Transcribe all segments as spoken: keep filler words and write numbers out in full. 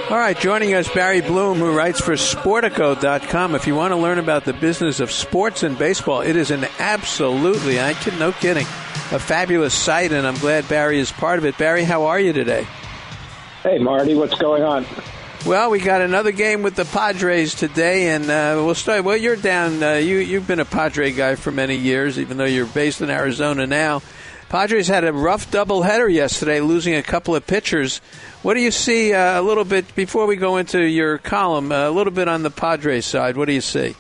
All right, joining us, Barry Bloom, who writes for Sportico dot com. If you want to learn about the business of sports and baseball, it is an absolutely, I kid, no kidding, a fabulous site, and I'm glad Barry is part of it. Barry, how are you today? Hey, Marty, what's going on? Well, we got another game with the Padres today, and uh, we'll start. Well, you're down. Uh, you, you've been a Padre guy for many years, even though you're based in Arizona now. Padres had a rough doubleheader yesterday, losing a couple of pitchers. What do you see uh, a little bit, before we go into your column, uh, a little bit on the Padres side? What do you see?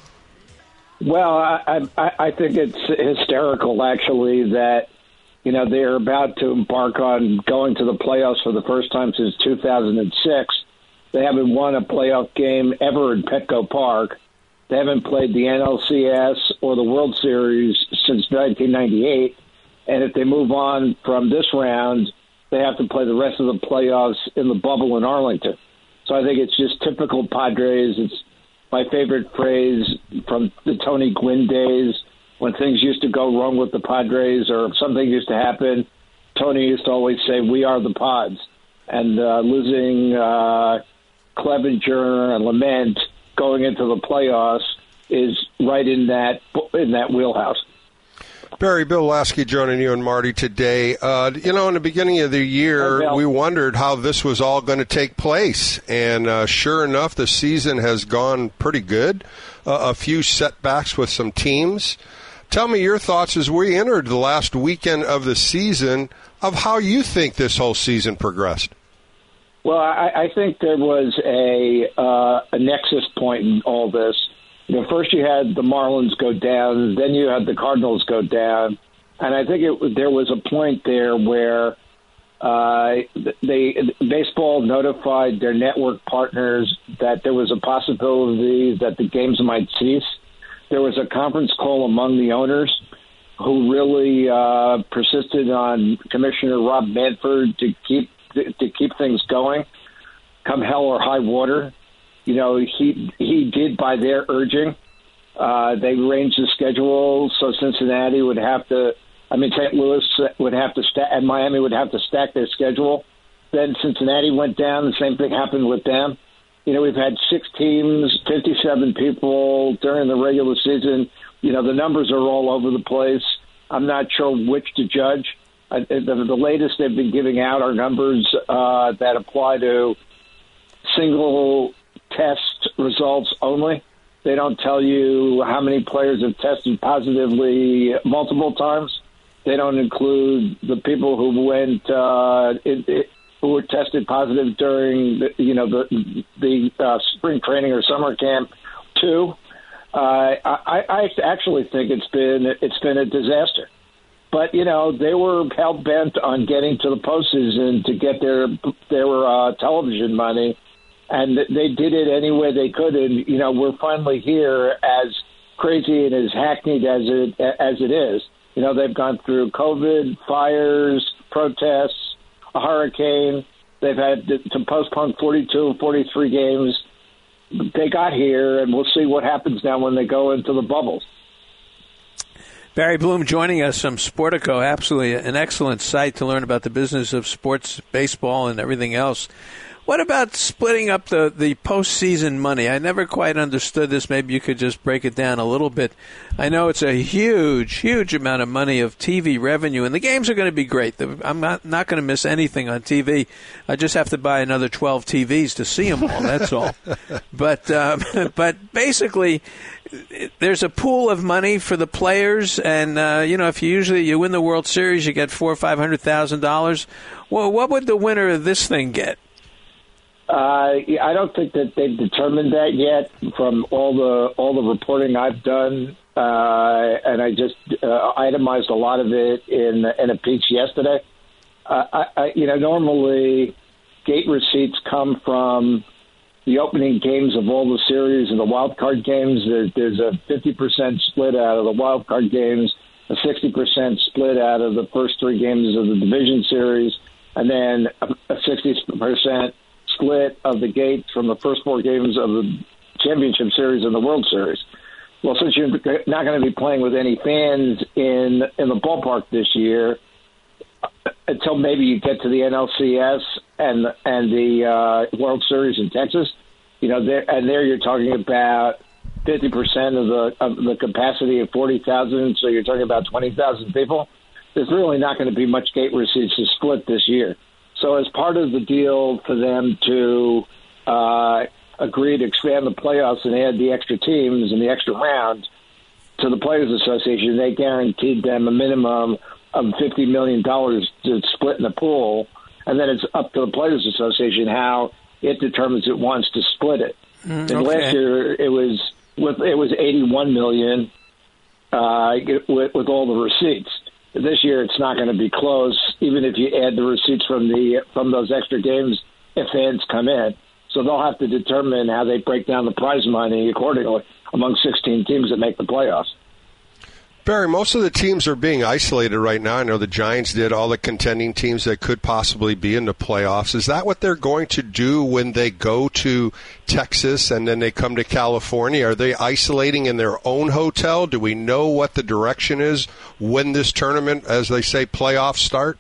Well, I, I, I think it's hysterical, actually, that, you know, they're about to embark on going to the playoffs for the first time since two thousand six. They haven't won a playoff game ever in Petco Park. They haven't played the N L C S or the World Series since nineteen ninety-eight. And if they move on from this round, they have to play the rest of the playoffs in the bubble in Arlington. So I think it's just typical Padres. It's my favorite phrase from the Tony Gwynn days, when things used to go wrong with the Padres or if something used to happen. Tony used to always say, "We are the Pods." And uh, losing uh, Clevenger and Lament going into the playoffs is right in that in that wheelhouse. Barry, Bill Lasky joining you and Marty today. Uh, you know, in the beginning of the year, Hi, we wondered how this was all going to take place. And uh, sure enough, the season has gone pretty good. Uh, a few setbacks with some teams. Tell me your thoughts as we entered the last weekend of the season of how you think this whole season progressed. Well, I, I think there was a, uh, a nexus point in all this. You know, first you had the Marlins go down, then you had the Cardinals go down, and I think it, there was a point there where uh, they baseball notified their network partners that there was a possibility that the games might cease. There was a conference call among the owners who really uh, persisted on Commissioner Rob Manfred to keep to keep things going, come hell or high water. You know, he he did by their urging. Uh, they arranged the schedule so Cincinnati would have to, I mean, Saint Louis would have to stack, and Miami would have to stack their schedule. Then Cincinnati went down. The same thing happened with them. You know, we've had six teams, fifty-seven people during the regular season. You know, the numbers are all over the place. I'm not sure which to judge. Uh, the, the latest they've been giving out are numbers uh, that apply to single test results only. They don't tell you how many players have tested positively multiple times. They don't include the people who went uh, it, it, who were tested positive during the, you know the the uh, spring training or summer camp too. Uh, I, I actually think it's been it's been a disaster. But you know they were hell bent on getting to the postseason to get their their uh, television money. And they did it any way they could, and you know we're finally here, as crazy and as hackneyed as it as it is. You know they've gone through COVID, fires, protests, a hurricane. They've had to postpone forty-two and forty-three games. They got here, and we'll see what happens now when they go into the bubbles. Barry Bloom joining us from Sportico, absolutely an excellent site to learn about the business of sports, baseball, and everything else. What about splitting up the, the postseason money? I never quite understood this. Maybe you could just break it down a little bit. I know it's a huge, huge amount of money of T V revenue, and the games are going to be great. I'm not, not going to miss anything on T V. I just have to buy another twelve T Vs to see them all, that's all. But, um, but basically, there's a pool of money for the players, and, uh, you know, if you usually you win the World Series, you get four or five hundred thousand dollars. Well, what would the winner of this thing get? Uh, I don't think that they've determined that yet. From all the all the reporting I've done, uh, and I just uh, itemized a lot of it in in a piece yesterday. Uh, I, I, you know, normally gate receipts come from the opening games of all the series and the wild card games. There, there's a fifty percent split out of the wild card games, a sixty percent split out of the first three games of the division series, and then a sixty percent split of the gates from the first four games of the championship series and the World Series. Well, since you're not going to be playing with any fans in in the ballpark this year, until maybe you get to the N L C S and and the uh, World Series in Texas. You know, there and there you're talking about fifty percent of the of the capacity of forty thousand, so you're talking about twenty thousand people. There's really not going to be much gate receipts to split this year. So as part of the deal for them to uh, agree to expand the playoffs and add the extra teams and the extra round to the Players Association, they guaranteed them a minimum of fifty million dollars to split in the pool, and then it's up to the Players Association how it determines it wants to split it. Mm, and okay. Last year it was with it was eighty-one million uh, with, with all the receipts. This year it's not going to be close, even if you add the receipts from the from those extra games if fans come in. So they'll have to determine how they break down the prize money accordingly among sixteen teams that make the playoffs. Barry, most of the teams are being isolated right now. I know the Giants did, all the contending teams that could possibly be in the playoffs. Is that what they're going to do when they go to Texas and then they come to California? Are they isolating in their own hotel? Do we know what the direction is when this tournament, as they say, playoffs start?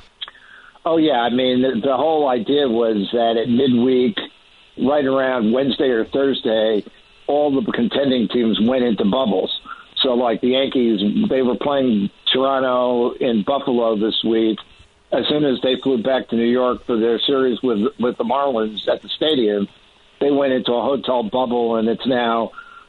Oh, yeah. I mean, the, the whole idea was that at midweek, right around Wednesday or Thursday, all the contending teams went into bubbles. So, like the Yankees, they were playing Toronto in Buffalo this week. As soon as they flew back to New York for their series with with the Marlins at the stadium, they went into a hotel bubble, and it's now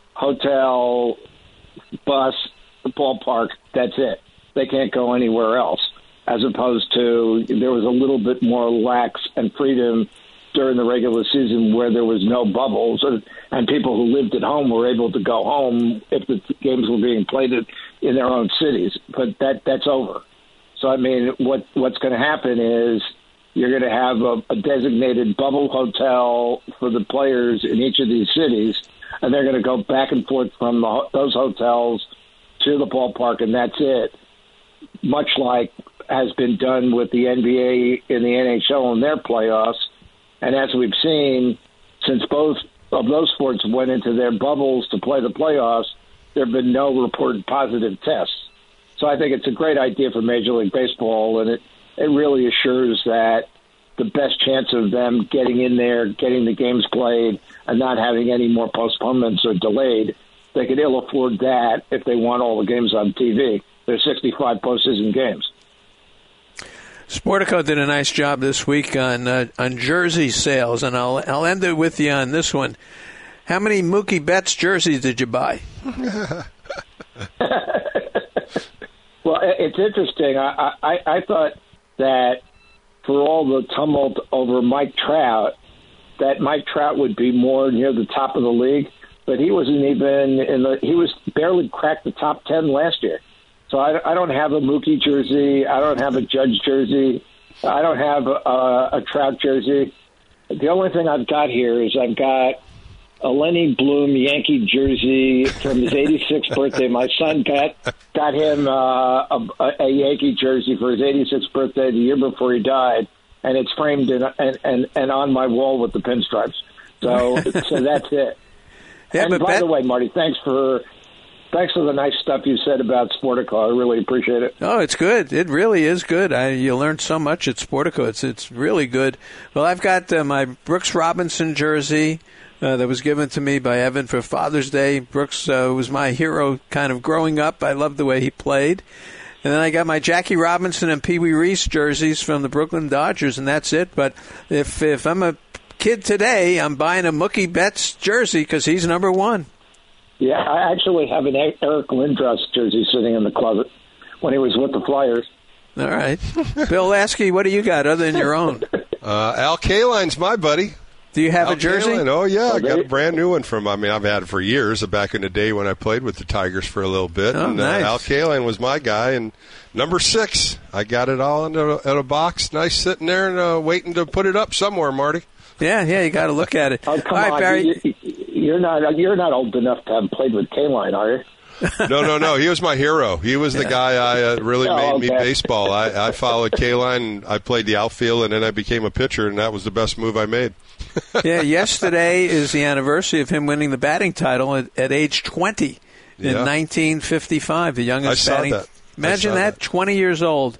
hotel, bus, ballpark. That's it. They can't go anywhere else, as opposed to there was a little bit more lax and freedom during the regular season where there was no bubbles, and people who lived at home were able to go home if the games were being played in their own cities. But that that's over. So, I mean, what what's going to happen is you're going to have a, a designated bubble hotel for the players in each of these cities, and they're going to go back and forth from the, those hotels to the ballpark, and that's it, much like has been done with the N B A and the N H L in their playoffs. And as we've seen, since both of those sports went into their bubbles to play the playoffs, there have been no reported positive tests. So I think it's a great idea for Major League Baseball, and it, it really assures that the best chance of them getting in there, getting the games played, and not having any more postponements or delayed, they could ill afford that if they want all the games on T V. There's sixty-five postseason games. Sportico did a nice job this week on uh, on jersey sales, and I'll I'll end it with you on this one. How many Mookie Betts jerseys did you buy? Well, it's interesting. I, I I thought that for all the tumult over Mike Trout, that Mike Trout would be more near the top of the league, but he wasn't even in the. He was barely cracked the top ten last year. So I, I don't have a Mookie jersey. I don't have a Judge jersey. I don't have a, a Trout jersey. The only thing I've got here is I've got a Lenny Bloom Yankee jersey from his eighty-sixth birthday. My son got got him uh, a, a Yankee jersey for his eighty-sixth birthday the year before he died, and it's framed in, and, and, and on my wall with the pinstripes. So so that's it. Yeah, and but by bet- the way, Marty, thanks for... Thanks for the nice stuff you said about Sportico. I really appreciate it. Oh, it's good. It really is good. I, you learn so much at Sportico. It's it's really good. Well, I've got uh, my Brooks Robinson jersey uh, that was given to me by Evan for Father's Day. Brooks uh, was my hero kind of growing up. I loved the way he played. And then I got my Jackie Robinson and Pee Wee Reese jerseys from the Brooklyn Dodgers, and that's it. But if if I'm a kid today, I'm buying a Mookie Betts jersey because he's number one. Yeah, I actually have an Eric Lindros jersey sitting in the closet when he was with the Flyers. All right. Bill Lasky, what do you got other than your own? Uh, Al Kaline's my buddy. Do you have Al a jersey? Kaline. Oh, yeah. Oh, I got a brand new one from, I mean, I've had it for years, back in the day when I played with the Tigers for a little bit. Oh, and nice. uh, Al Kaline was my guy. And number six, I got it all in a, in a box, nice sitting there and uh, waiting to put it up somewhere, Marty. Yeah, yeah, you got to look at it. Oh, come all right, on. Barry. You, you're not you're not old enough to have played with Kaline, are you? No, no, no. He was my hero. He was the Yeah. guy I uh, really Oh, made okay. me baseball. I, I followed Kaline. I played the outfield, and then I became a pitcher, and that was the best move I made. Yeah, yesterday is the anniversary of him winning the batting title at, at age twenty in Yeah. nineteen fifty-five, the youngest I saw batting. that. I Imagine saw that, that. twenty years old,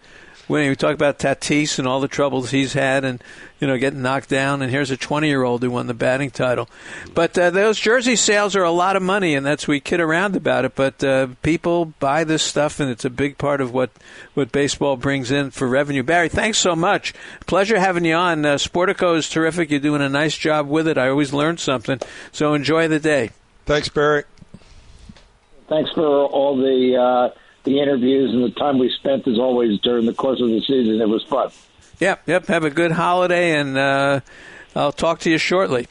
When you talk about Tatis and all the troubles he's had and, you know, getting knocked down, and here's a twenty-year-old who won the batting title. But uh, those jersey sales are a lot of money, and that's we kid around about it. But uh, people buy this stuff, and it's a big part of what, what baseball brings in for revenue. Barry, thanks so much. Pleasure having you on. Uh, Sportico is terrific. You're doing a nice job with it. I always learn something. So enjoy the day. Thanks, Barry. Thanks for all the uh, the interviews and the time we spent, as always, during the course of the season. It was fun. Yep, yep. Have a good holiday, and uh, I'll talk to you shortly.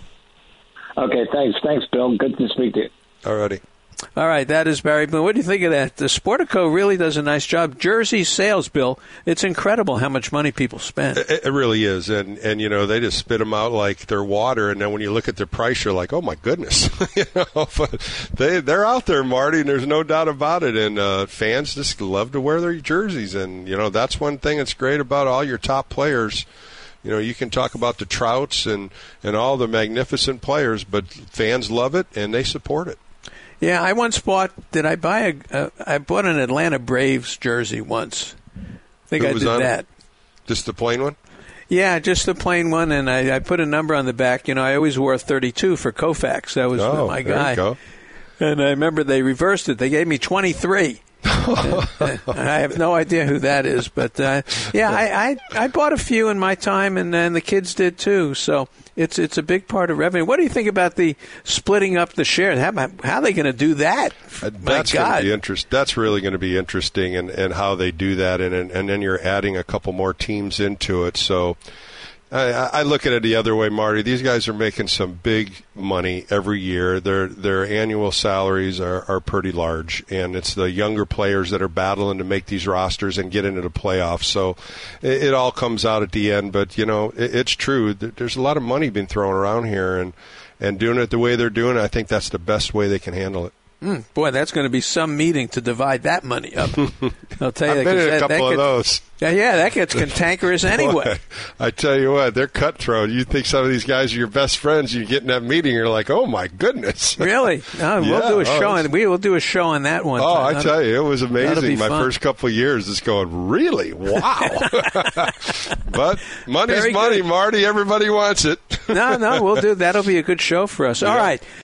Okay, thanks. Thanks, Bill. Good to speak to you. All righty. All right, that is Barry Bloom. What do you think of that? The Sportico really does a nice job. Jersey sales, Bill, it's incredible how much money people spend. It, it really is. And, and, you know, they just spit them out like they're water. And then when you look at their price, you're like, oh, my goodness. you know, but they, they're out there, Marty, and there's no doubt about it. And uh, fans just love to wear their jerseys. And, you know, that's one thing that's great about all your top players. You know, you can talk about the Trouts and, and all the magnificent players, but fans love it, and they support it. Yeah, I once bought. Did I buy a? Uh, I bought an Atlanta Braves jersey once. I think Who I was did on that. It? Just the plain one? Yeah, just the plain one, and I, I put a number on the back. You know, I always wore thirty-two for Koufax. That was oh, my there guy. You go. And I remember they reversed it. They gave me twenty-three. I have no idea who that is, but uh, yeah, I, I I bought a few in my time, and, and the kids did too. So it's it's a big part of revenue. What do you think about the splitting up the shares? How, how are they going to do that? Uh, My that's God. Gonna be interest, that's really going to be interesting, and, and how they do that, and, and and then you're adding a couple more teams into it. So I, I look at it the other way, Marty. These guys are making some big money every year. Their their annual salaries are, are pretty large, and it's the younger players that are battling to make these rosters and get into the playoffs. So it, it all comes out at the end. But, you know, it, it's true. There's a lot of money being thrown around here, and, and doing it the way they're doing it, I think that's the best way they can handle it. Mm, boy, that's going to be some meeting to divide that money up. I'll tell you. I've been in a that, couple that of gets, those. Yeah, yeah, that gets cantankerous anyway. Boy, I tell you what, they're cutthroat. You think some of these guys are your best friends, you get in that meeting, you're like, oh, my goodness. Really? No, yeah. we'll do a show, oh, and we will do a show on that one. Oh, time. I That'll, tell you, it was amazing. My fun. first couple of years, it's going, really? Wow. But money's Very money, good. Marty. Everybody wants it. no, no, we'll do. That'll be a good show for us. Yeah. All right.